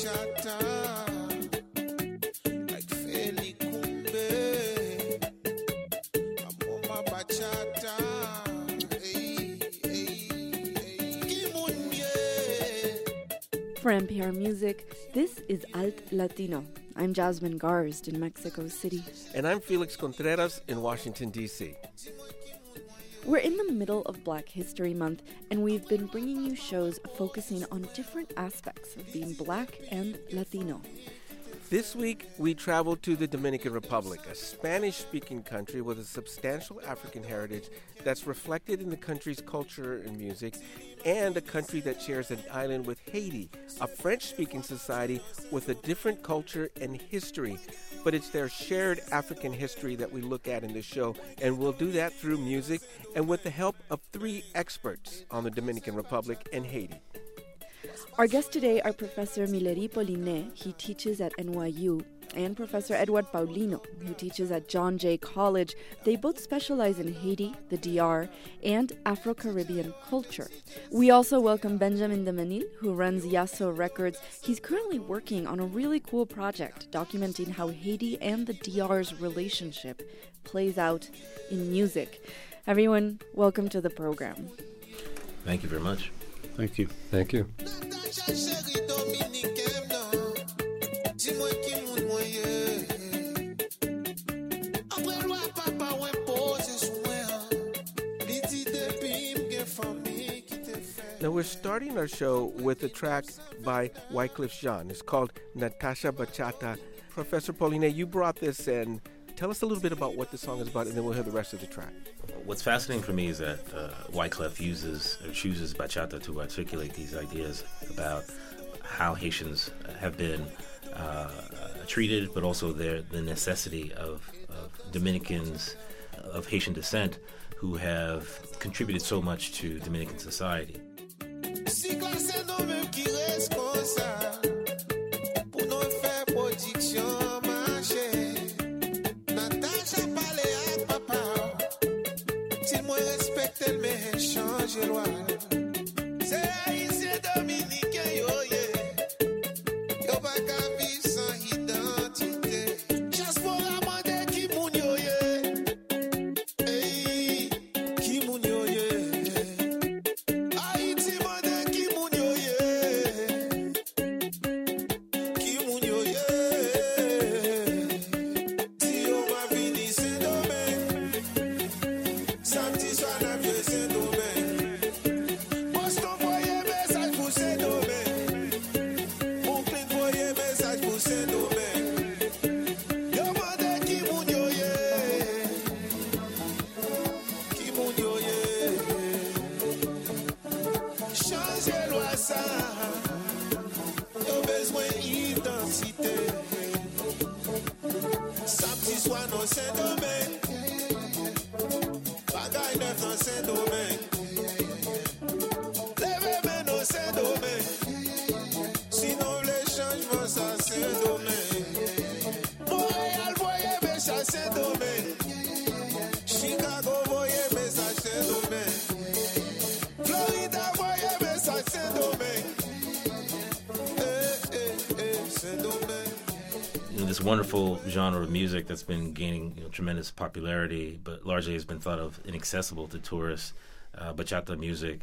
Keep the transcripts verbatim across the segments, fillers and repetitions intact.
bachata, like Feli Kumbe. Amo ma bachata, hey, hey, hey. Kimunye. For N P R Music, this is Alt Latino. I'm Jasmine Garsd in Mexico City. And I'm Felix Contreras in Washington, D C We're in the middle of Black History Month, and we've been bringing you shows focusing on different aspects of being Black and Latino. This week, we traveled to the Dominican Republic, a Spanish-speaking country with a substantial African heritage that's reflected in the country's culture and music, and a country that shares an island with Haiti, a French-speaking society with a different culture and history. But it's their shared African history that we look at in this show, and we'll do that through music and with the help of three experts on the Dominican Republic and Haiti. Our guests today are Professor Mileri Poliné, he teaches at N Y U, and Professor Edward Paulino, who teaches at John Jay College. They both specialize in Haiti, the D R, and Afro-Caribbean culture. We also welcome Benjamin Demenil, who runs Yasso Records. He's currently working on a really cool project documenting how Haiti and the D R's relationship plays out in music. Everyone, welcome to the program. Thank you very much. Thank you. Thank you. Now, we're starting our show with a track by Wyclef Jean. It's called Natasha Bachata. Professor Poliné, you brought this in. Tell us a little bit about what the song is about, and then we'll hear the rest of the track. What's fascinating for me is that uh, Wyclef uses or chooses bachata to articulate these ideas about how Haitians have been uh, treated, but also their, the necessity of, of Dominicans of Haitian descent who have contributed so much to Dominican society. This wonderful genre of music that's been gaining you know, tremendous popularity, but largely has been thought of inaccessible to tourists. Uh, bachata music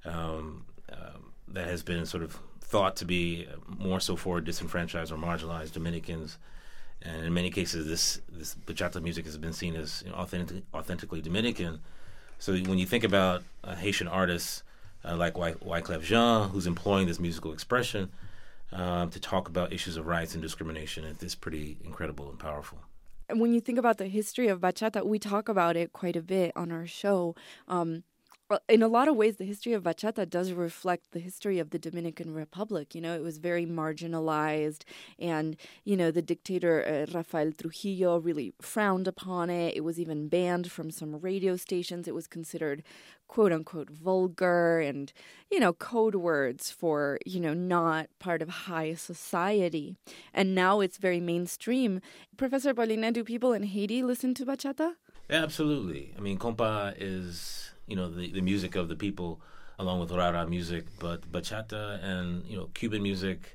um, um, that has been sort of thought to be more so for disenfranchised or marginalized Dominicans, and in many cases, this this bachata music has been seen as you know, authentic, authentically Dominican. So when you think about uh, Haitian artists uh, like Wy- Wyclef Jean, who's employing this musical expression. Um, to talk about issues of rights and discrimination. It's pretty incredible and powerful. And when you think about the history of bachata, we talk about it quite a bit on our show. Um, in a lot of ways, the history of bachata does reflect the history of the Dominican Republic. You know, it was very marginalized, and, you know, the dictator uh, Rafael Trujillo really frowned upon it. It was even banned from some radio stations. It was considered quote-unquote vulgar and, you know, code words for, you know, not part of high society. And now it's very mainstream. Professor Poliné, do people in Haiti listen to bachata? Yeah, absolutely. I mean, compa is, you know, the, the music of the people along with rara music, but bachata and, you know, Cuban music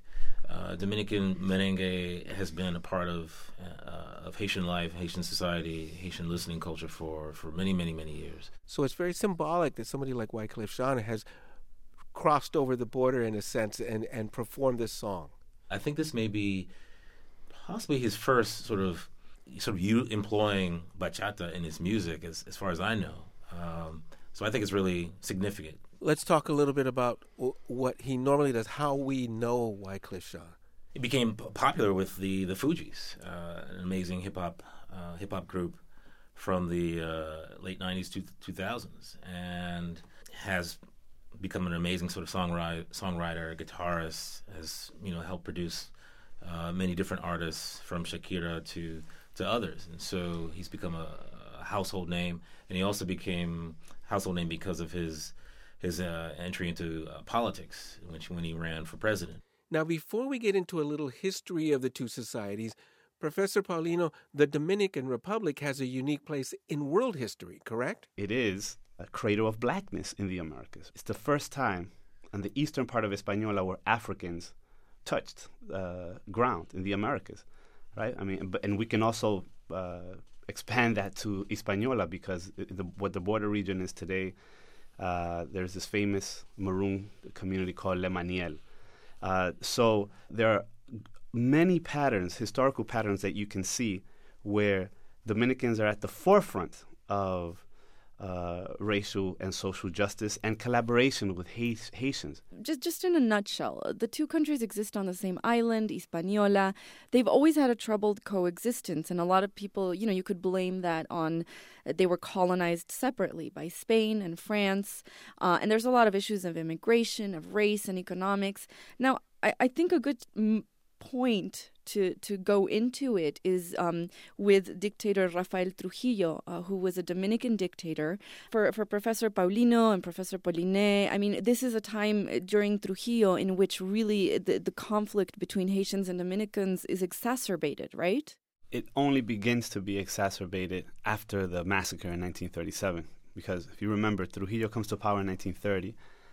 Uh, Dominican merengue has been a part of uh, of Haitian life, Haitian society, Haitian listening culture for, for many, many, many years. So it's very symbolic that somebody like Wyclef Jean has crossed over the border in a sense and, and performed this song. I think this may be possibly his first sort of sort of you employing bachata in his music, as as far as I know. Um, so I think it's really significant. Let's talk a little bit about w- what he normally does, how we know Wyclef Jean. He became p- popular with the the Fugees, uh, an amazing hip hop uh, hip hop group from the uh, late nineties to two thousands, and has become an amazing sort of songwriter, songwriter, guitarist. Has you know helped produce uh, many different artists from Shakira to to others, and so he's become a, a household name. And he also became household name because of his his uh, entry into uh, politics, which when he ran for president. Now, before we get into a little history of the two societies, Professor Paulino, the Dominican Republic has a unique place in world history, correct? It is a cradle of blackness in the Americas. It's the first time on the eastern part of Hispaniola where Africans touched uh, ground in the Americas, right? I mean, but, and we can also uh, expand that to Hispaniola because the, what the border region is today, uh, there's this famous Maroon community called Le Maniel. Uh, so there are many patterns, historical patterns that you can see where Dominicans are at the forefront of uh, racial and social justice and collaboration with Haiti- Haitians. Just, just in a nutshell, the two countries exist on the same island, Hispaniola. They've always had a troubled coexistence, and a lot of people, you know, you could blame that on uh, they were colonized separately by Spain and France, uh, and there's a lot of issues of immigration, of race, and economics. Now, I, I think a good m- point to to go into it is um, with dictator Rafael Trujillo, uh, who was a Dominican dictator. For for Professor Paulino and Professor Poliné, I mean, this is a time during Trujillo in which really the, the conflict between Haitians and Dominicans is exacerbated, right? It only begins to be exacerbated after the massacre in nineteen thirty-seven, because if you remember, Trujillo comes to power in nineteen thirty,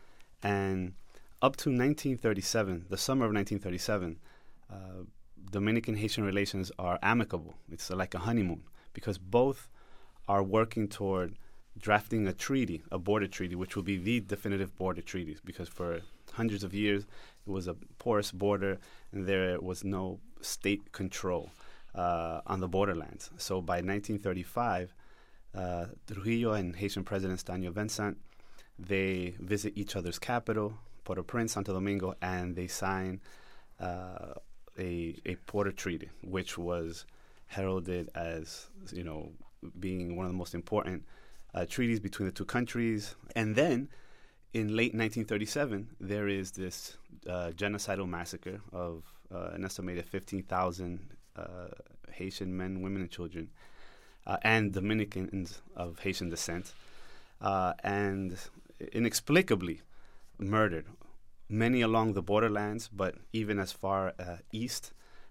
and up to nineteen thirty-seven, the summer of nineteen thirty-seven, uh, Dominican-Haitian relations are amicable. It's like a honeymoon because both are working toward drafting a treaty, a border treaty, which will be the definitive border treaties because for hundreds of years it was a porous border and there was no state control uh, on the borderlands. So by nineteen thirty-five, uh, Trujillo and Haitian President Stanio Vincent, they visit each other's capital, Port-au-Prince, Santo Domingo, and they sign uh, a a border treaty, which was heralded as, you know, being one of the most important uh, treaties between the two countries. And then, in late nineteen thirty-seven, there is this uh, genocidal massacre of uh, an estimated fifteen thousand uh, Haitian men, women, and children, uh, and Dominicans of Haitian descent, uh, and inexplicably murdered. Many along the borderlands, but even as far uh, east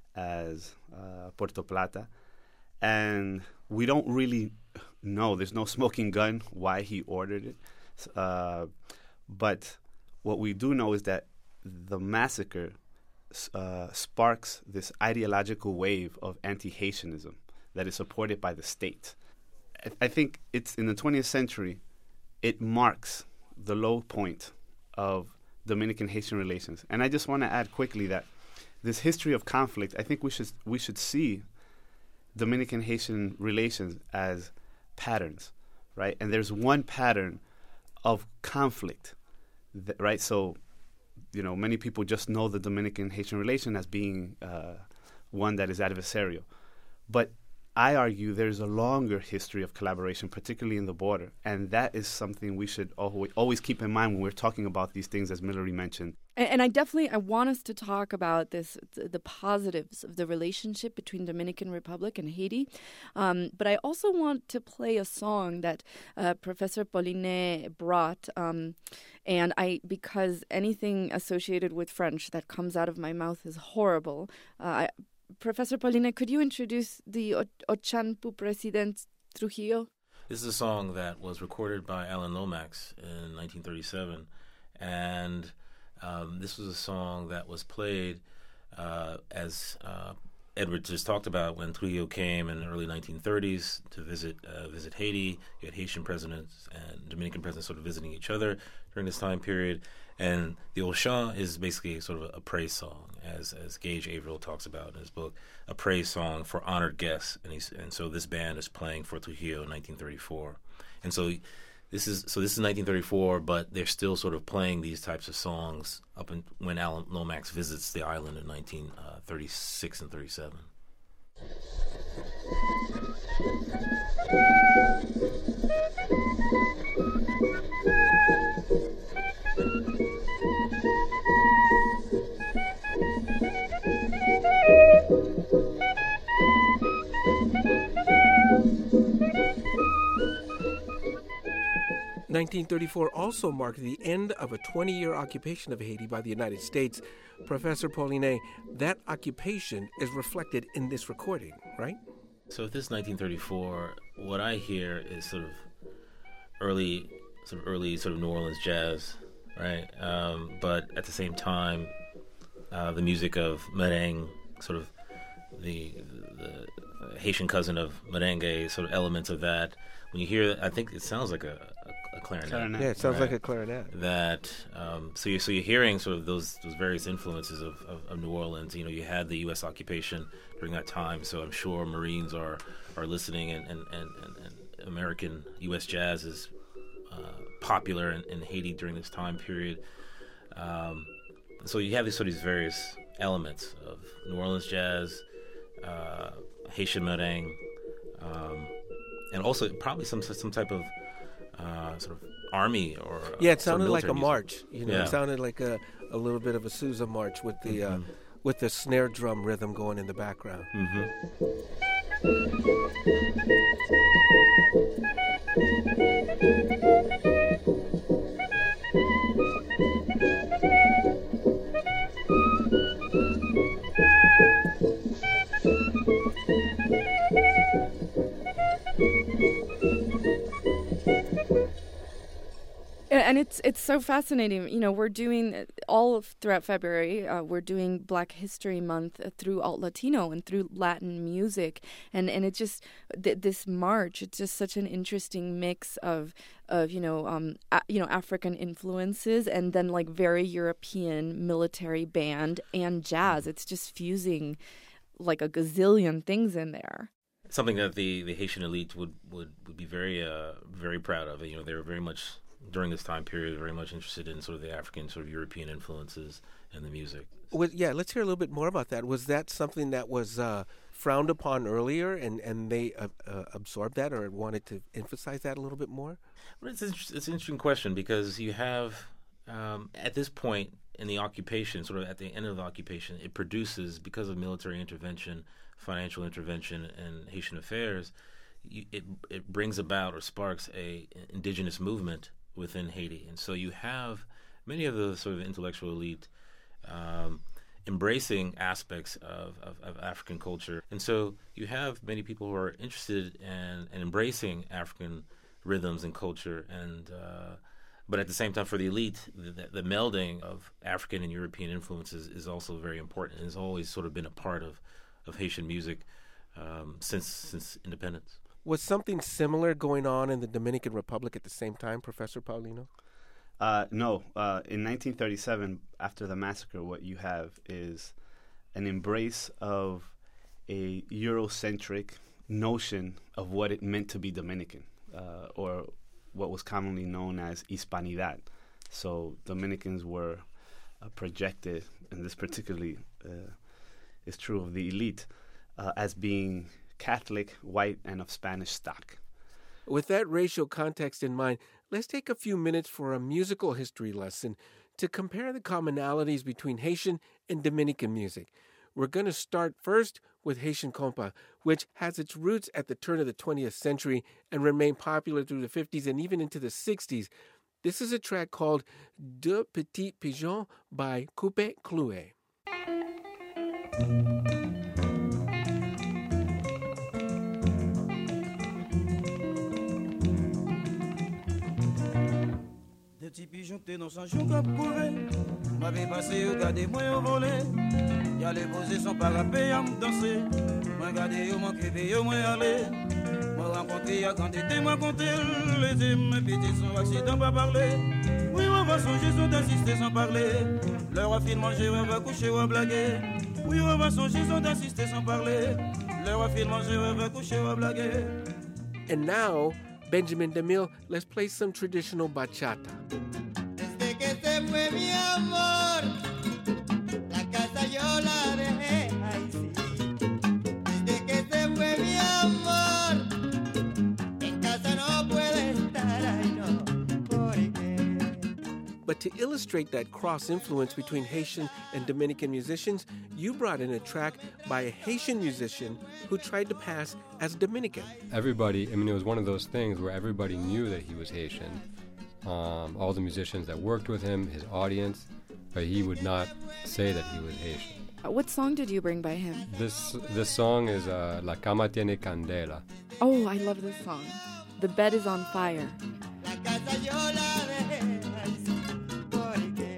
as uh, Puerto Plata. And we don't really know, there's no smoking gun why he ordered it. Uh, but what we do know is that the massacre uh, sparks this ideological wave of anti-Haitianism that is supported by the state. I, I think it's in the twentieth century, it marks the low point of Dominican-Haitian relations. And I just want to add quickly that this history of conflict, I think we should we should see Dominican-Haitian relations as patterns, right? And there's one pattern of conflict, that, right? So, you know, many people just know the Dominican-Haitian relation as being uh, one that is adversarial. But I argue there's a longer history of collaboration, particularly in the border, and that is something we should always, always keep in mind when we're talking about these things, as Millery mentioned. And, and I definitely I want us to talk about this, th- the positives of the relationship between Dominican Republic and Haiti. Um, but I also want to play a song that uh, Professor Poliné brought, um, and I because anything associated with French that comes out of my mouth is horrible. Uh, I, Professor Poliné, could you introduce the o- Ochan pu President Trujillo? This is a song that was recorded by Alan Lomax in nineteen thirty-seven, and um, this was a song that was played uh, as uh, Edward just talked about, when Trujillo came in the early nineteen thirties to visit uh, visit Haiti, you had Haitian presidents and Dominican presidents sort of visiting each other during this time period. And the Old Chant is basically sort of a praise song, as as Gage Averill talks about in his book, a praise song for honored guests. And he's and so this band is playing for Trujillo in nineteen thirty-four. And so this is so this is nineteen thirty-four, but they're still sort of playing these types of songs up in, when Alan Lomax visits the island in nineteen thirty-six and thirty-seven. nineteen thirty-four also marked the end of a twenty-year occupation of Haiti by the United States. Professor Paulinet, that occupation is reflected in this recording, right? So with this nineteen thirty-four, what I hear is sort of early, sort of early, sort of New Orleans jazz, right? Um, but at the same time, uh, the music of merengue, sort of the, the Haitian cousin of merengue, sort of elements of that. When you hear, I think it sounds like a, a, a clarinet. Clarinet. Yeah, it sounds right? like a clarinet. That um, so you so you're hearing sort of those those various influences of, of, of New Orleans. You know, you had the U S occupation during that time, so I'm sure Marines are are listening, and and, and, and, and American U S jazz is uh, popular in, in Haiti during this time period. Um, so you have these sort of these various elements of New Orleans jazz, uh, Haitian merengue. Um, And also probably some some type of uh, sort of army or uh, Yeah, it sort of sounded like a military march. music. You know, Yeah. it sounded like a, a little bit of a Sousa march with the uh, Mhm. with the snare drum rhythm going in the background. Mm-hmm. And it's it's so fascinating. You know, we're doing all of, throughout February. Uh, we're doing Black History Month through Alt Latino and through Latin music, and and it just th- this march. It's just such an interesting mix of of you know um a, you know African influences and then like very European military band and jazz. It's just fusing like a gazillion things in there. Something that the, the Haitian elite would, would, would be very uh, very proud of. You know, they were very much during this time period very much interested in sort of the African, sort of European influences and the music. Well, yeah, let's hear a little bit more about that. Was that something that was uh, frowned upon earlier, and and they uh, uh, absorbed that or wanted to emphasize that a little bit more? Well, it's, it's an interesting question because you have um, at this point in the occupation, sort of at the end of the occupation, it produces, because of military intervention, financial intervention, and Haitian affairs, you, it it brings about or sparks a indigenous movement within Haiti. And so you have many of the sort of intellectual elite um, embracing aspects of, of, of African culture. And so you have many people who are interested in, in embracing African rhythms and culture. And uh, but at the same time, for the elite, the, the melding of African and European influences is also very important and has always sort of been a part of, of Haitian music um, since since independence. Was something similar going on in the Dominican Republic at the same time, Professor Paulino? Uh, no. Uh, in nineteen thirty-seven, after the massacre, what you have is an embrace of a Eurocentric notion of what it meant to be Dominican, uh, or what was commonly known as Hispanidad. So Dominicans were uh, projected, and this particularly uh, is true of the elite, uh, as being Catholic, white, and of Spanish stock. With that racial context in mind, let's take a few minutes for a musical history lesson to compare the commonalities between Haitian and Dominican music. We're going to start first with Haitian compa, which has its roots at the turn of the twentieth century and remained popular through the fifties and even into the sixties. This is a track called Deux Petits Pigeons by Coupé Cloué. De petit pigeon t'es dans son jour cap couvé. M'avait passé au garder moi au volet. Y'a les posés son parapet à me danser. Moi garder au manqué veillé moi aller. Moi rencontré y'a quand t'étais moi compté. Les mes petits sont accidents pas parler. Oui on va songer sont d'insister sans parler. Leur a fait manger on va coucher on va blaguer. Oui on va songer sont d'insister sans parler. Leur a fait manger on va coucher on va blaguer. And now, Benjamin DeMille, let's play some traditional bachata. Desde que se fue mi amor, la casa yo la dejé, ay sí. Desde que se fue mi amor, en casa no puede estar, ay no, ¿por qué? But to illustrate that cross-influence between Haitian and Dominican musicians, you brought in a track by a Haitian musician who tried to pass as Dominican. Everybody, I mean, it was one of those things where everybody knew that he was Haitian. Um, all the musicians that worked with him, his audience, but he would not say that he was Haitian. What song did you bring by him? This this song is uh, La Cama Tiene Candela. Oh, I love this song. The bed is on fire. La casa yo la dejé, ay sí, ¿por qué?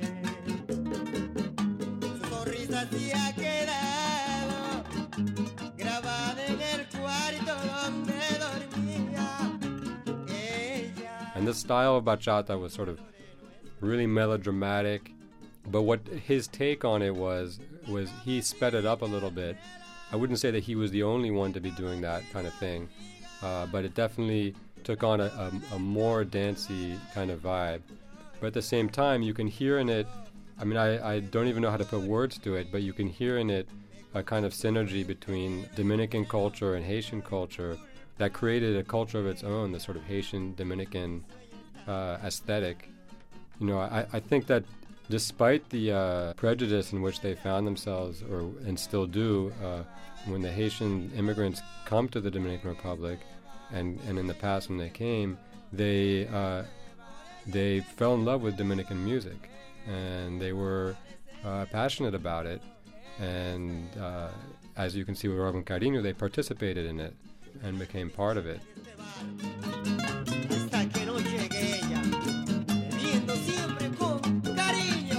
Su sonrisa sí ha quedado grabada en el cuarto donde dormía ella. And this style of bachata was sort of really melodramatic, but what his take on it was was he sped it up a little bit. I wouldn't say that he was the only one to be doing that kind of thing, uh, but it definitely took on a, a, a more dancey kind of vibe. But at the same time, you can hear in it, I mean, I, I don't even know how to put words to it, but you can hear in it a kind of synergy between Dominican culture and Haitian culture that created a culture of its own, the sort of Haitian-Dominican uh, aesthetic. You know, I, I think that despite the uh, prejudice in which they found themselves, or and still do, uh, when the Haitian immigrants come to the Dominican Republic, and, and in the past when they came, they uh, they fell in love with Dominican music, and they were uh, passionate about it. And uh, as you can see with Robin Cariño, they participated in it and became part of it. Hasta que no llegue ella, bebiendo siempre con cariño.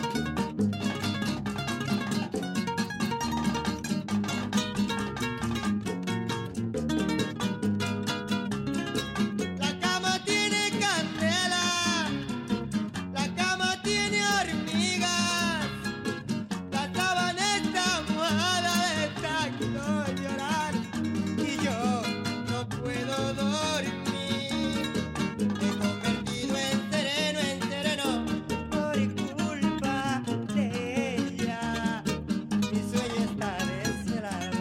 La cama tiene candela, la cama tiene hormigas, la sábana está mojada de tanto llorar y yo no puedo dormir. Me he convertido en sereno, en sereno por culpa de ella. Mi sueño está desvelado.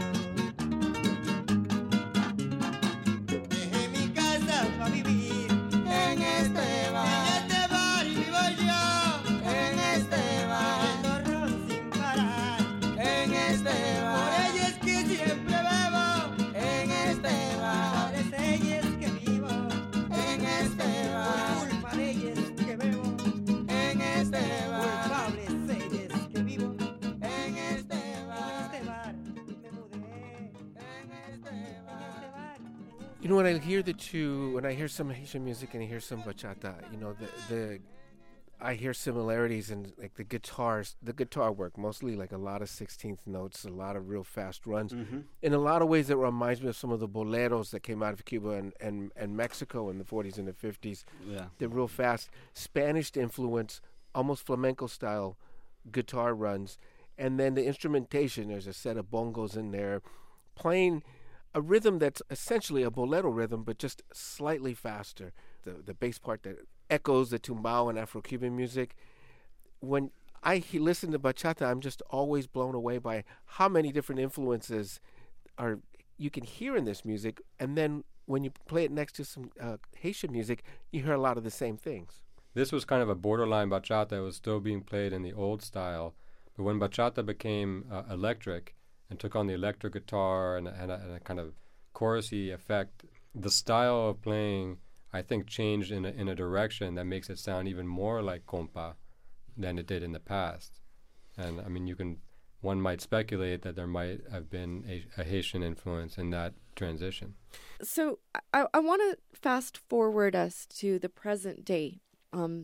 Dejé mi casa para vivir en este bar. En este bar vivo yo. En este bar. Bebiendo ron sin parar. En este bar. Por ella es que siempre bebo. En este bar. Por ella es que vivo. En este bar. Por culpa de ella es que bebo. En este bar. Culpable es ella es que vivo. En este bar. En este bar. Me mudé. En este bar. You know, when I hear the two, when I hear some Haitian music and I hear some bachata, you know, the the I hear similarities in like the guitars, the guitar work, mostly like a lot of sixteenth notes, a lot of real fast runs. Mm-hmm. In a lot of ways, it reminds me of some of the boleros that came out of Cuba and, and, and Mexico in the forties and the fifties. Yeah. They're real fast, Spanish influence, almost flamenco style guitar runs. And then the instrumentation, there's a set of bongos in there playing a rhythm that's essentially a bolero rhythm, but just slightly faster. The the bass part that echoes the tumbao and Afro-Cuban music. When I he, listen to bachata, I'm just always blown away by how many different influences are you can hear in this music. And then when you play it next to some uh, Haitian music, you hear a lot of the same things. This was kind of a borderline bachata. It was still being played in the old style. But when bachata became uh, electric and took on the electric guitar and, and, a, and a kind of chorusy effect, the style of playing, I think, changed in a, in a direction that makes it sound even more like compa than it did in the past. And, I mean, you can, one might speculate that there might have been a, a Haitian influence in that transition. So I, I want to fast forward us to the present day. Um,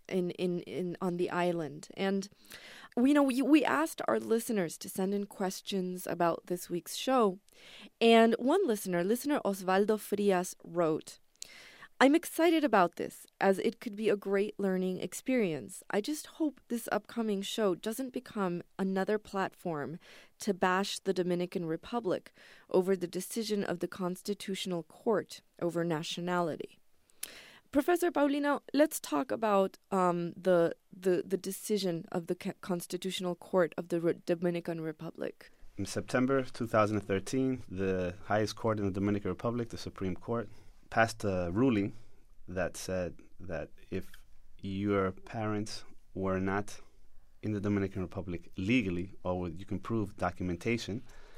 in, in, in on the island. And we you know we, we asked our listeners to send in questions about this week's show. And one listener, listener Osvaldo Frias, wrote, I'm excited about this, as it could be a great learning experience. I just hope this upcoming show doesn't become another platform to bash the Dominican Republic over the decision of the Constitutional Court over nationality. Professor Paulino, let's talk about um, the, the the decision of the Constitutional Court of the Re- Dominican Republic. In September two thousand thirteen, the highest court in the Dominican Republic, the Supreme Court, passed a ruling that said that if your parents were not in the Dominican Republic legally, or with, you can prove documentation,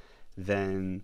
then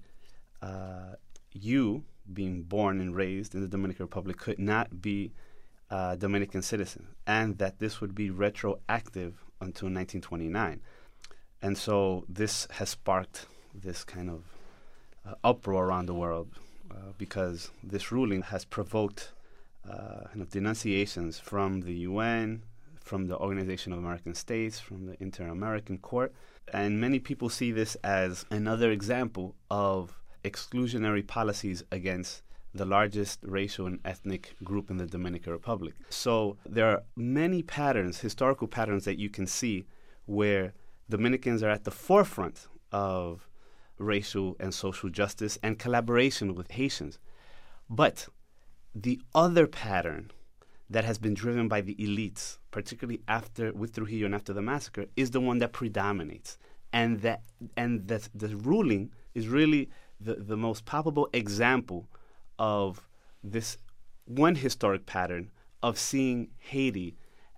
uh, you, being born and raised in the Dominican Republic, could not be a Dominican citizen, and that this would be retroactive until nineteen twenty-nine. And so this has sparked this kind of uh, uproar around the world uh, because this ruling has provoked uh, kind of denunciations from the U N, from the Organization of American States, from the Inter-American Court. And many people see this as another example of exclusionary policies against the largest racial and ethnic group in the Dominican Republic. So there are many patterns, historical patterns that you can see where Dominicans are at the forefront of racial and social justice and collaboration with Haitians. But the other pattern that has been driven by the elites, particularly after with Trujillo and after the massacre, is the one that predominates. And that and that the ruling is really the, the most palpable example of this one historic pattern of seeing Haiti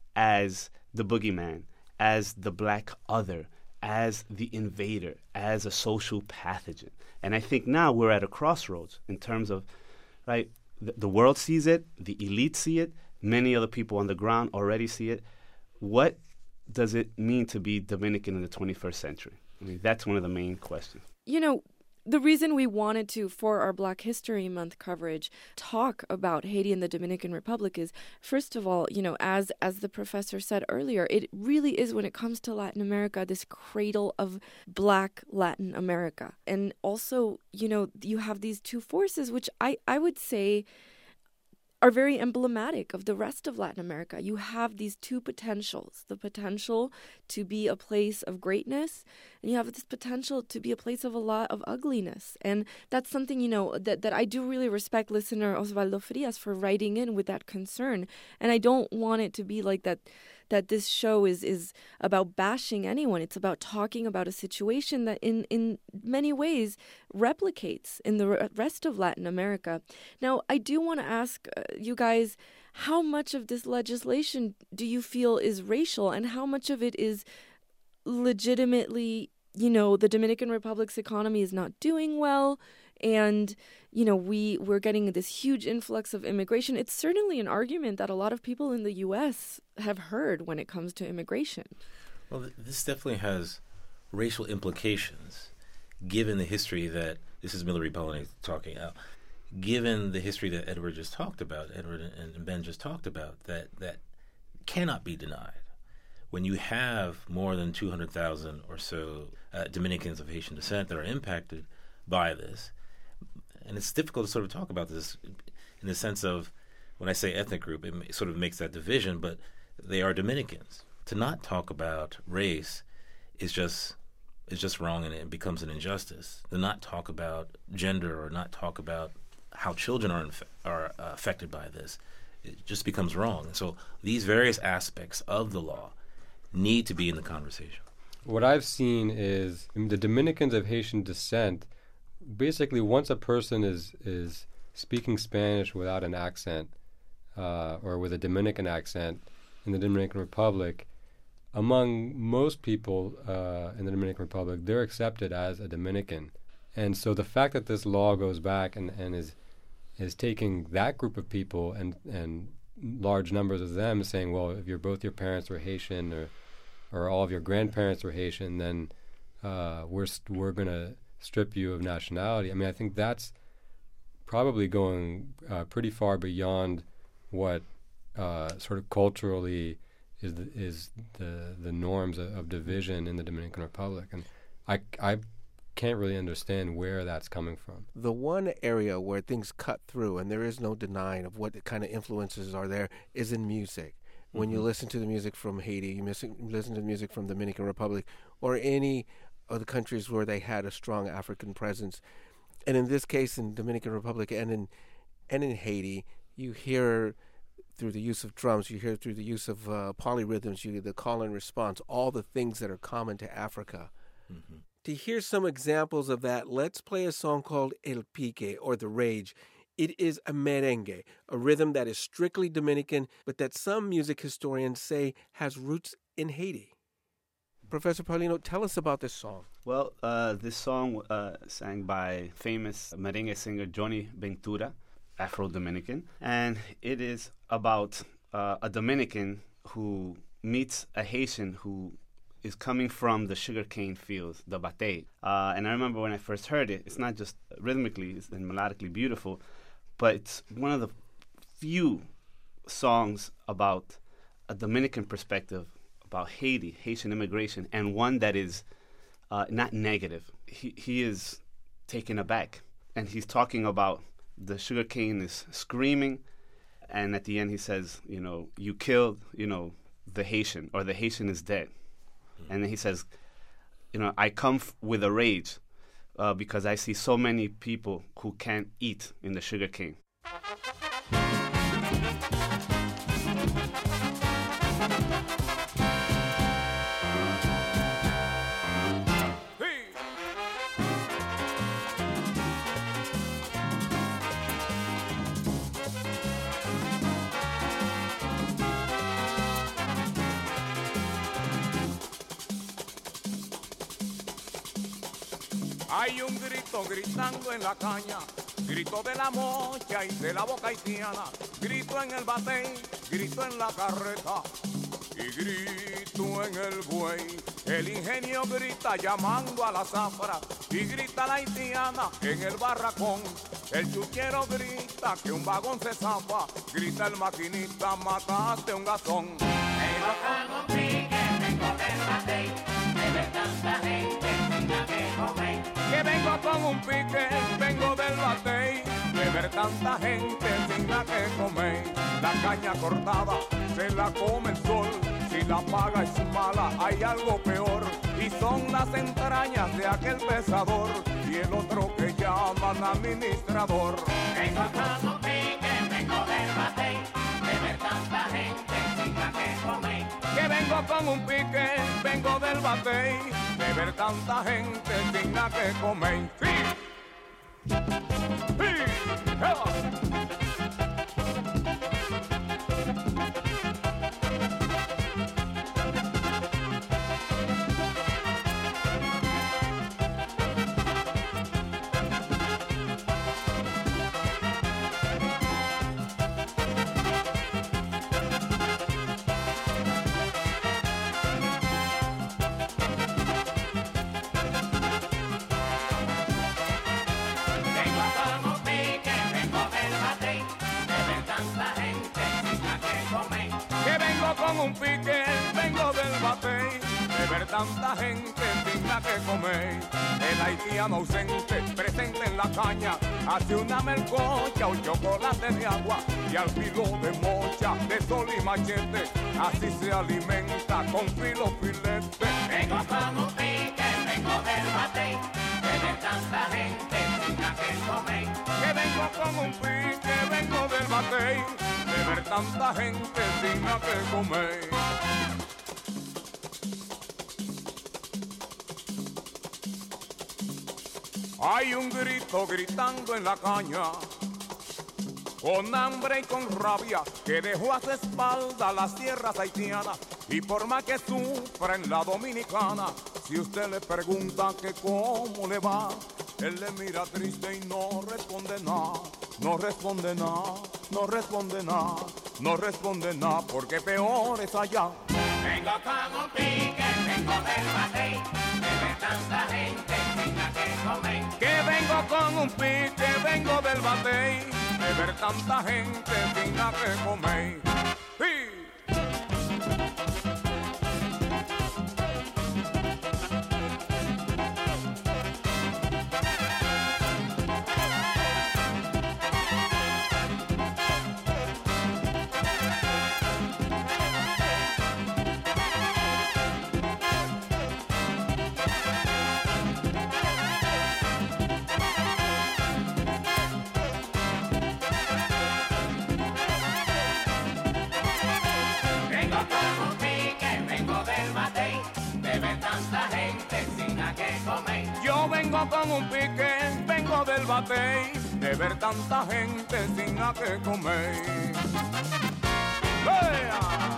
as the boogeyman, as the black other, as the invader, as a social pathogen. And I think now we're at a crossroads in terms of, right, the, the world sees it, the elite see it, many other people on the ground already see it. What does it mean to be Dominican in the twenty-first century? I mean, that's one of the main questions. You know, the reason we wanted to, for our Black History Month coverage, talk about Haiti and the Dominican Republic is, first of all, you know, as as the professor said earlier, it really is, when it comes to Latin America, this cradle of Black Latin America. And also, you know, you have these two forces, which I, I would say are very emblematic of the rest of Latin America. You have these two potentials, the potential to be a place of greatness, and you have this potential to be a place of a lot of ugliness. And that's something, you know, that, that I do really respect listener Osvaldo Frias for writing in with that concern. And I don't want it to be like that, that this show is, is about bashing anyone. It's about talking about a situation that in, in many ways replicates in the rest of Latin America. Now, I do want to ask uh, you guys, how much of this legislation do you feel is racial, and how much of it is legitimately, you know, the Dominican Republic's economy is not doing well, and, you know, we, we're getting this huge influx of immigration? It's certainly an argument that a lot of people in the U S have heard when it comes to immigration. Well, th- this definitely has racial implications, given the history that, this is Milary Polanyi talking out, given the history that Edward just talked about, Edward and, and Ben just talked about, that, that cannot be denied. When you have more than two hundred thousand or so uh, Dominicans of Haitian descent that are impacted by this, and it's difficult to sort of talk about this in the sense of, when I say ethnic group, it ma- sort of makes that division, but they are Dominicans. To not talk about race is just is just wrong, and it becomes an injustice. To not talk about gender or not talk about how children are inf- are uh, affected by this, it just becomes wrong. And so these various aspects of the law need to be in the conversation. What I've seen is the Dominicans of Haitian descent, basically once a person is, is speaking Spanish without an accent uh, or with a Dominican accent in the Dominican Republic, among most people uh, in the Dominican Republic, they're accepted as a Dominican. And so the fact that this law goes back and, and is is taking that group of people and, and large numbers of them saying, well, if you're both your parents were Haitian or or all of your grandparents were Haitian, then uh, we're st- we're going to strip you of nationality. I mean, I think that's probably going uh, pretty far beyond what uh, sort of culturally is the, is the the norms of, of division in the Dominican Republic, and I I can't really understand where that's coming from. The one area where things cut through, and there is no denying of what the kind of influences are there, is in music. When mm-hmm. you listen to the music from Haiti, you listen, listen to the music from the Dominican Republic, or any of the countries where they had a strong African presence. And in this case, in Dominican Republic and in and in Haiti, you hear through the use of drums, you hear through the use of uh, polyrhythms, you the call and response, all the things that are common to Africa. Mm-hmm. To hear some examples of that, let's play a song called El Pique, or The Rage. It is a merengue, a rhythm that is strictly Dominican, but that some music historians say has roots in Haiti. Professor Paulino, tell us about this song. Well, uh, this song uh, sang by famous merengue singer Johnny Ventura, Afro-Dominican, and it is about uh, a Dominican who meets a Haitian who is coming from the sugarcane fields, the batey. Uh, and I remember when I first heard it, it's not just rhythmically and melodically beautiful, but it's one of the few songs about a Dominican perspective, about Haiti, Haitian immigration, and one that is uh, not negative. He, he is taken aback, and he's talking about the sugarcane is screaming, and at the end he says, you know, you killed, you know, the Haitian, or the Haitian is dead. And then he says, you know, I come f- with a rage uh, because I see so many people who can't eat in the sugarcane. Hay un grito gritando en la caña, grito de la mocha y de la boca haitiana, grito en el batey, grito en la carreta y grito en el buey. El ingenio grita llamando a la zafra y grita la haitiana en el barracón. El chuchero grita que un vagón se zafa, grita el maquinista, mataste un gazón. Vengo con un pique, vengo del batey, de ver tanta gente tenga que comer. Que vengo con un pique, vengo del batey, de ver tanta gente sin nada que comer. La caña cortada se la come el sol, si la paga es mala hay algo peor, y son las entrañas de aquel pesador y el otro que llaman administrador. Vengo con un pique, vengo del batey, de ver tanta gente sin nada que comer. Que vengo con un pique, vengo del batey, de ver tanta gente sin nada que comer. ¡Sí! ¡Sí! ¡Eva! Con un pique, vengo del batey, de ver tanta gente sin nada que comer. El haitiano ausente, presente en la caña, hace una melcocha o chocolate de agua, y al filo de mocha, de sol y machete, así se alimenta con filo filete. Vengo con un pique, vengo del batey, de ver tanta gente sin nada que comer. Que vengo con un pique, vengo del batey, de ver tanta gente sin nada que comer. Hay un grito gritando en la caña, con hambre y con rabia, que dejó a su espalda las tierras haitianas, y por más que sufra en la dominicana, si usted le pregunta que cómo le va, él le mira triste y no responde nada, no responde nada, no responde nada, no responde nada, porque peor es allá. Vengo con un pique, vengo del batey, de ver tanta gente sin nada que comer. Que vengo con un pique, vengo del batey, de ver tanta gente sin nada que comer. ¡Sí! vengo con un pique, vengo del batey, de ver tanta gente sin nada que comer. ¡Vea!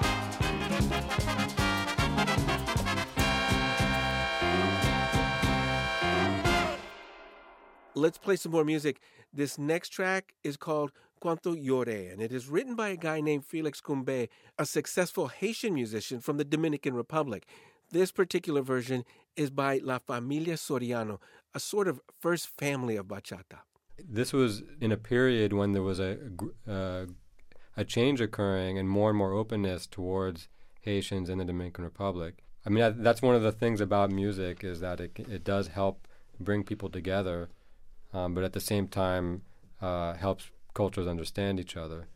Let's play some more music. This next track is called Cuanto Lloré, and it is written by a guy named Felix Cumbe, a successful Haitian musician from the Dominican Republic. This particular version is by La Familia Soriano, a sort of first family of bachata. This was in a period when there was a uh, a change occurring and more and more openness towards Haitians in the Dominican Republic. I mean, that, that's one of the things about music is that it it does help bring people together. Um, but at the same time, uh, helps cultures understand each other.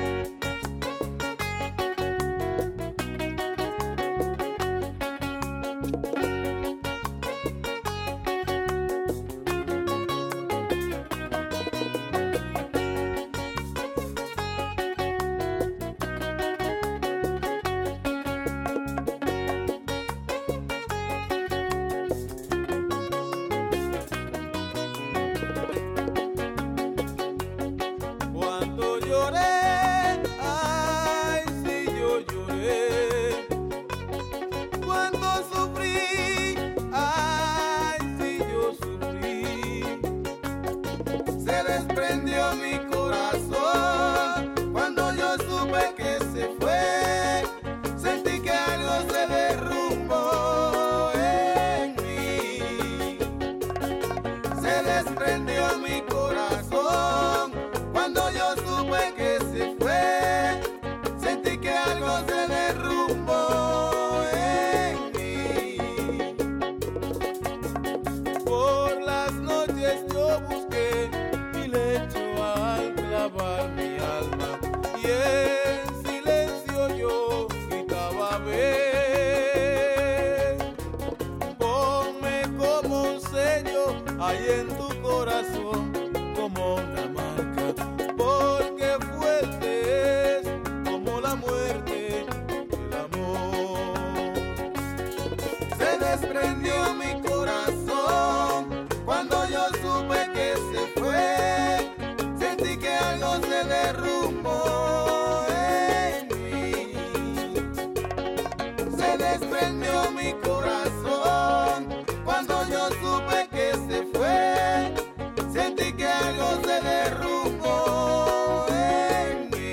Cuando lloré, ay, si yo lloré. Cuando sufrí, ay, si yo sufrí. Se desprendió mi corazón cuando yo supe que se fue. Sentí que algo se derrumbó en mí. Se desprendió mi corazón cuando yo supe que se fue, sentí que algo se derrumbó en mí. Por las noches yo busqué mi lecho al clavar mi alma y en silencio yo gritaba ven, ponme como un sello ahí en tu corazón, como una marca. Porque fuerte es como la muerte el amor. Se desprendió mi corazón cuando yo supe que se fue. Sentí que algo se derrumbó en mí. Se desprendió mi corazón cuando yo supe que se fue. Sentí que algo se derrumbó en mí.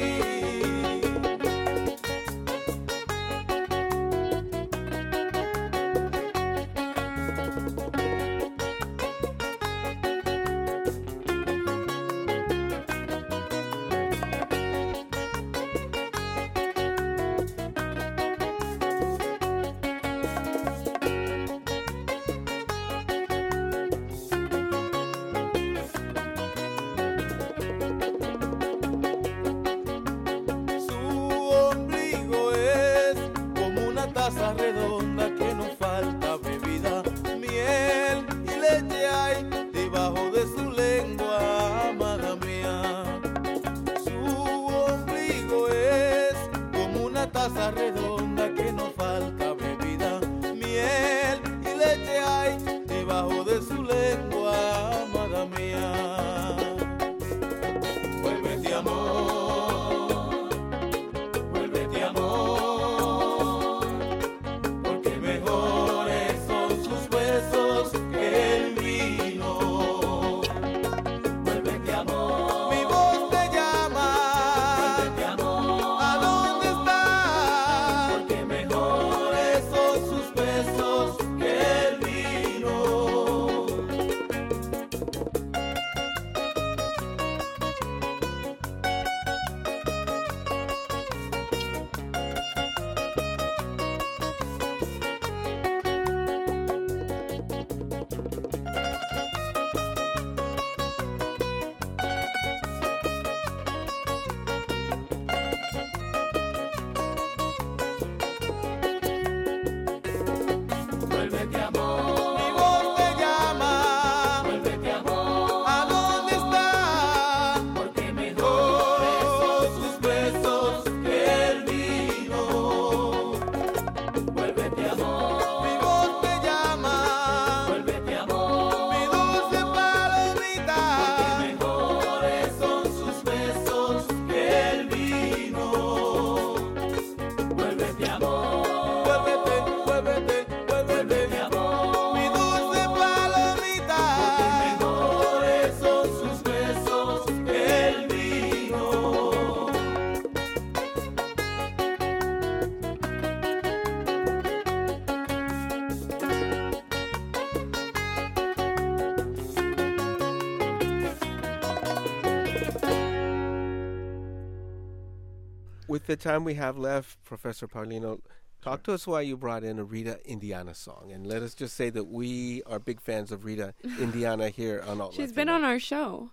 with the time we have left, Professor Paulino, talk to us why you brought in a Rita Indiana song. And let us just say that we are big fans of Rita Indiana here on Alt She's Latino. been on our show.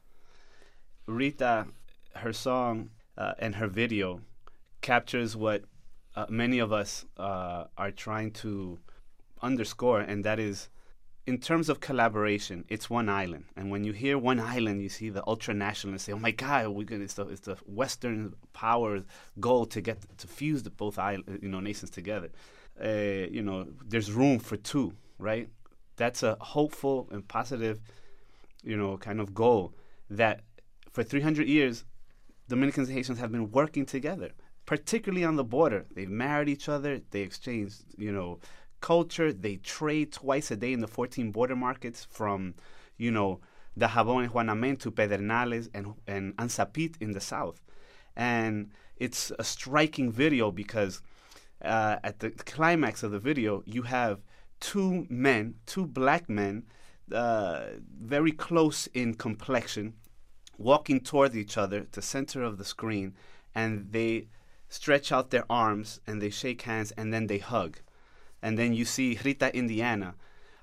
Rita, her song uh, and her video captures what uh, many of us uh, are trying to underscore, and that is, in terms of collaboration, it's one island. And when you hear one island, you see the ultra-nationalists say, oh my God, we're gonna, it's, the, it's the Western power's goal to get to fuse the both island, you know, nations together. Uh, you know, there's room for two, right? That's a hopeful and positive, you know, kind of goal that for three hundred years, Dominicans and Haitians have been working together, particularly on the border. They've married each other. They exchange, you know, culture. They trade twice a day in the fourteen border markets from, you know, Dajabón and Juanamen to Pedernales and, and Ansapit in the south. And it's a striking video because uh, at the climax of the video, you have two men, two black men, uh, very close in complexion, walking toward each other, the center of the screen, and they stretch out their arms and they shake hands and then they hug. And then you see Rita Indiana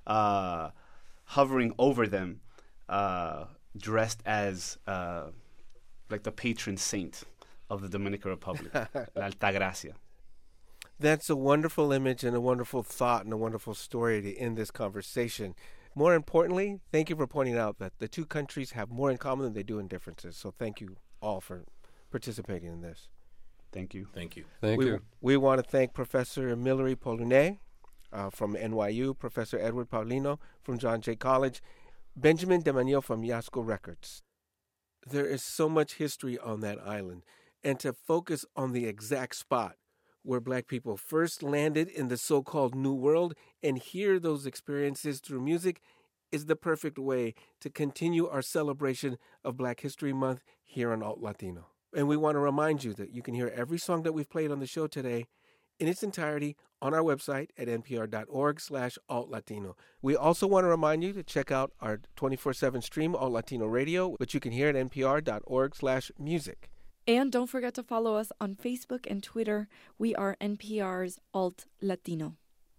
uh, hovering over them, uh, dressed as uh, like the patron saint of the Dominican Republic, La Altagracia. That's a wonderful image and a wonderful thought and a wonderful story to end this conversation. More importantly, thank you for pointing out that the two countries have more in common than they do in differences. So thank you all for participating in this. Thank you. Thank you. Thank we, you. We want to thank Professor Milary Poulinet uh, from N Y U, Professor Edward Paulino from John Jay College, Benjamin Demaniel from Yasco Records. There is so much history on that island, and to focus on the exact spot where black people first landed in the so-called New World and hear those experiences through music is the perfect way to continue our celebration of Black History Month here on Alt Latino. And we want to remind you that you can hear every song that we've played on the show today in its entirety on our website at npr.org slash Alt Latino. We also want to remind you to check out our twenty-four seven stream, Alt Latino Radio, which you can hear at npr.org slash music. And don't forget to follow us on Facebook and Twitter. We are N P R's Alt Latino.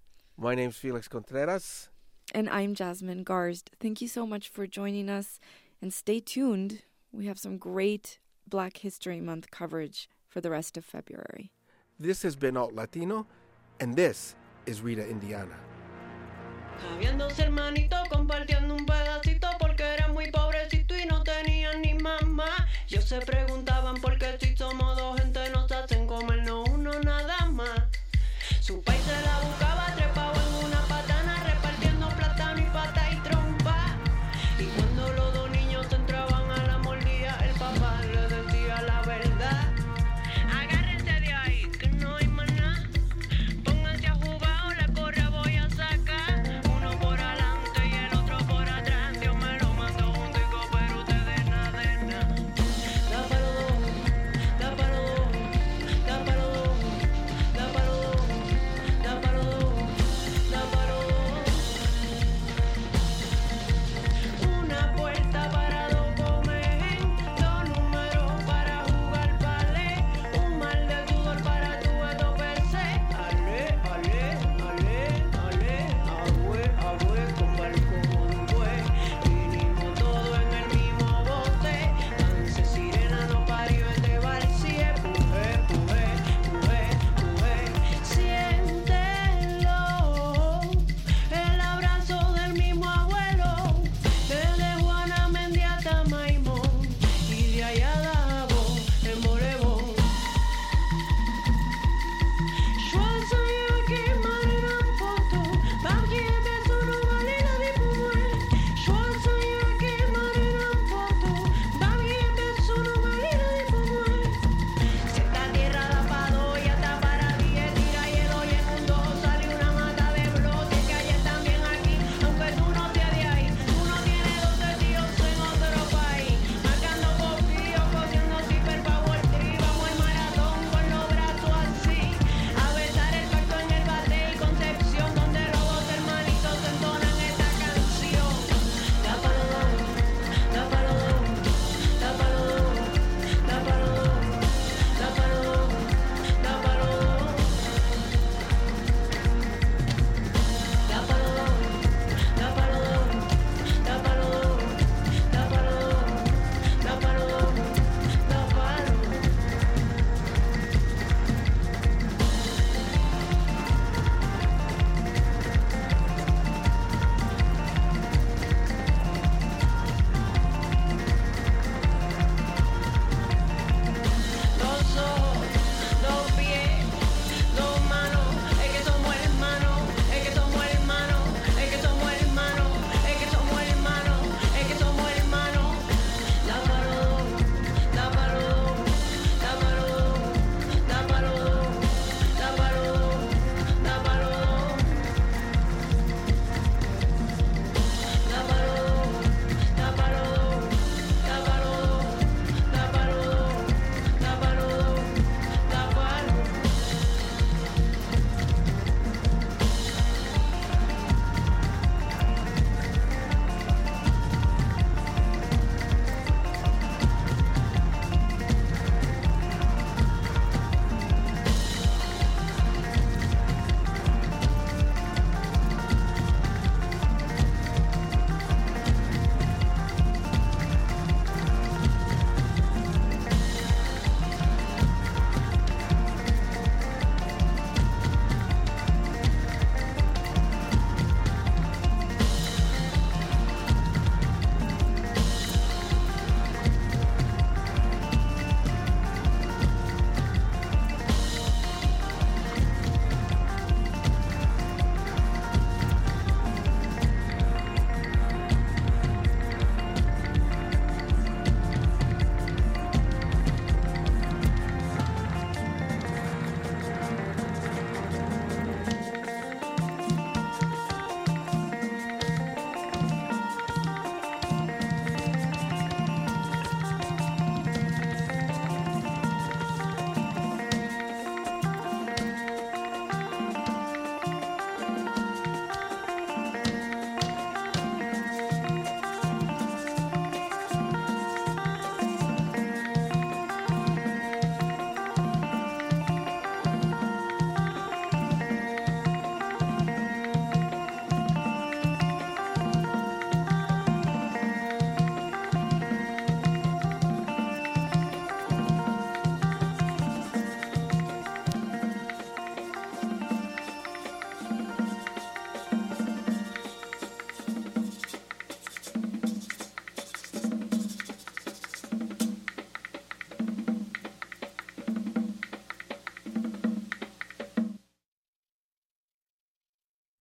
My name's Felix Contreras. And I'm Jasmine Garsd. Thank you so much for joining us. And stay tuned. We have some great Black History Month coverage for the rest of February. This has been Alt Latino, and this is Rita Indiana. Habían dos hermanitos compartiendo un pedacito porque eran muy pobrecitos y no tenían ni mamá. Ellos se preguntan